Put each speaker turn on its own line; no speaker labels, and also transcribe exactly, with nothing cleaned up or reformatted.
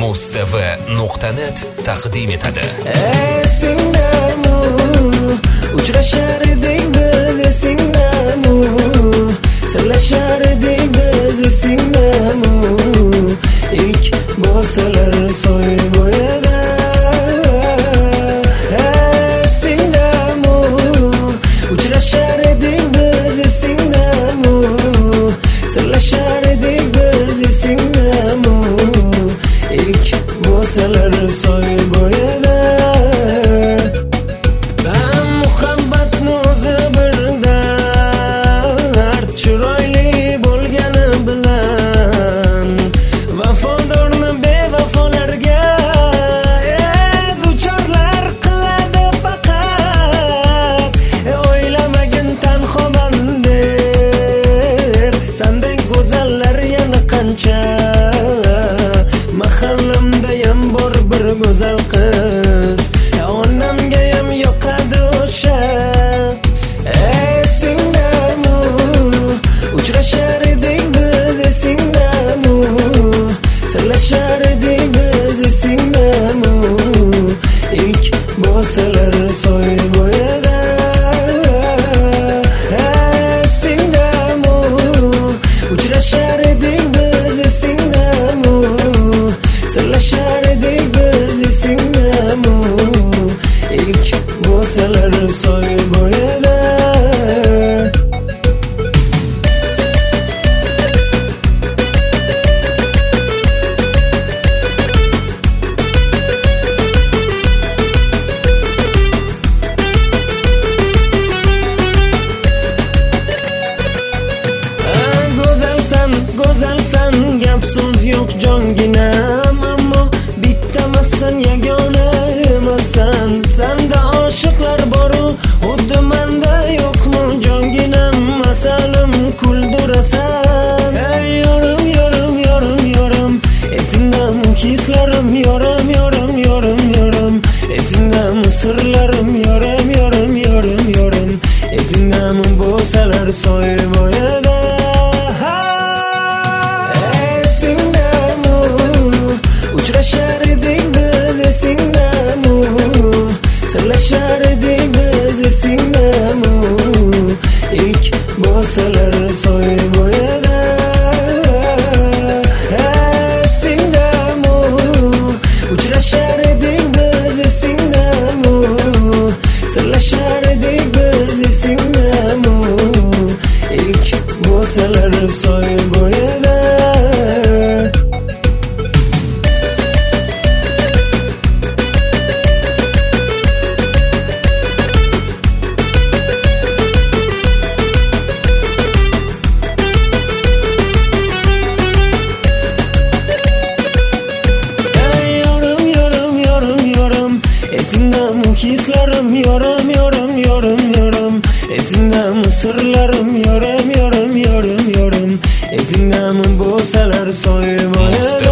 mustv nuqta net taqdim etadi.
Esingdami? Uchrashar edik biz, esingdami? Sirlashar edik biz, esingdami? İlk bo'lsalar soy bo'yida. Esingdami? Uchrashar edik biz, esingdami? Sirlashar edik biz, esingdami? İlk bo'lsalar soy bo'yida. Mahallamdayam bor bir go'zal qiz, onamgayam yoqadi o'sha. Esingdami? Uchrashar edik biz, esingdami? Sirlashar edik biz, esingdami? İlk bo'lsalar soy bo'yida. Esingdami? Uchrashar edik biz, esingdami? Sirlashar edik biz, esingdami? İlk bo'lsalar soy bo'yida. Go'zalsan, go'zalsan, gap so'z yo'q jonginam, ammo bittamasan, yagona emasan. Sanda oshiqlar boru, xuddi menda yo'qmi jonginam? Masalim kuldurasan. Ey yorim, yorim, yorim, yorim, esingdami hislarim? Yorim, yorim, yorim, yorim, esingdami sirlarim? Yorim, yorim, yorim, yorim, esingdami bo'lsalar soy bo'yida. Uchrashar edik biz, esingdami? Sirlashar edik biz, esingdami? İlk bo'lsalar soy bo'yida. Esingdami? Uchrashar edik biz, esingdami? Sirlashar edik biz, esingdami? İlk bo'lsalar soy bo'yida. Esingdami hislarim? Yorim, yorim, yorim, yorim, esingdami sirlarim? Yorim, yorim, yorim, yorim, esingdami bo'lsalar soy bo'yida.